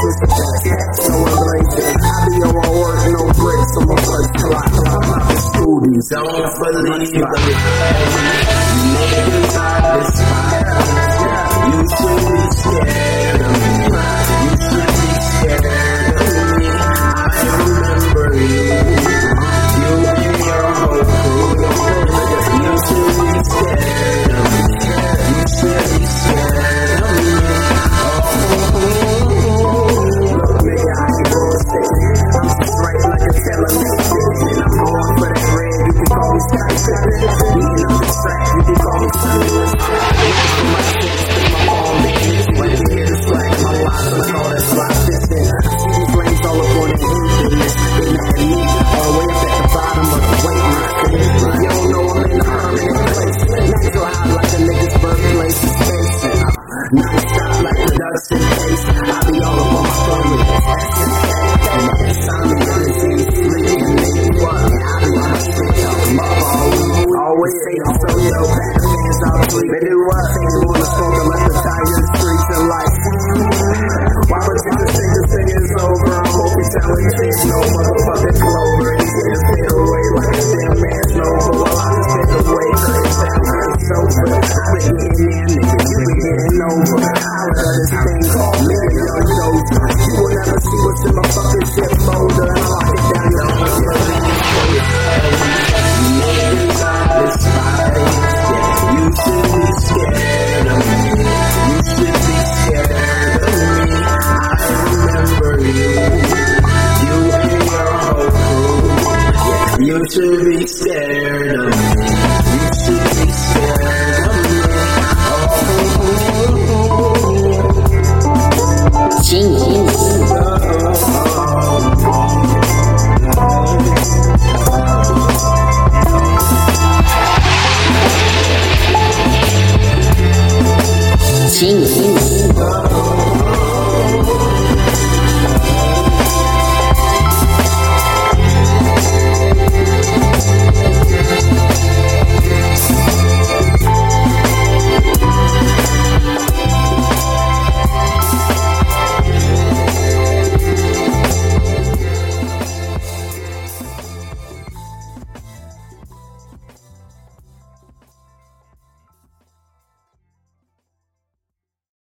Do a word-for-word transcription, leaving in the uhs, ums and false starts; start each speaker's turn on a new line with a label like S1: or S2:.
S1: with the best. So embracing. I be on my work, no bricks. I'm a first clock. I'm out the studios.
S2: Don't believe the niggas I despise. You should be scared of me. You should be scared of me. I remember you. You and your whole crew. You should be scared of me. You should be scared of me.
S1: Look, nigga, I can go upstairs. I'm straight like a television. And I'm going for that red. You can call me skyscraper. Beating up the track. You can call me sunless. For my chest, in my palm, making it sweat. You hear the slack. My locks, I call that slot fisting. I see these flames all up on that infinite. They mad at me. All the way up at the bottom of the weight list. You don't know I'm in a permanent place. Natural high like a nigga's birthplace. Space. Non-stop like production pace. I be all up on my phone with S and K. Simon Energy, sleeping, nigga, what? I be on my shit, I'm up all week. Always say I'm so yo, back fans all tweet. They do what? Things on the smoke and let the tire in the streets and life. Why would you just think this thing is over? I'm hoping telling kids no motherfucking clover. And he's gonna fade away like a damn man's Nova. While I just fade away, cause down to the sofa. I've been getting in, nigga, you been getting over. I love this thing called Million Dozer. You will never see what's in my fucking shit folder. And I lock it down, you know what's in it.
S2: Niggas I despise. Yeah, you should be scared of me. You should be scared of me. I remember you. You and your whole crew. Yeah, you should be scared of me. You should be scared of me. Oh,
S3: Genius. Genius.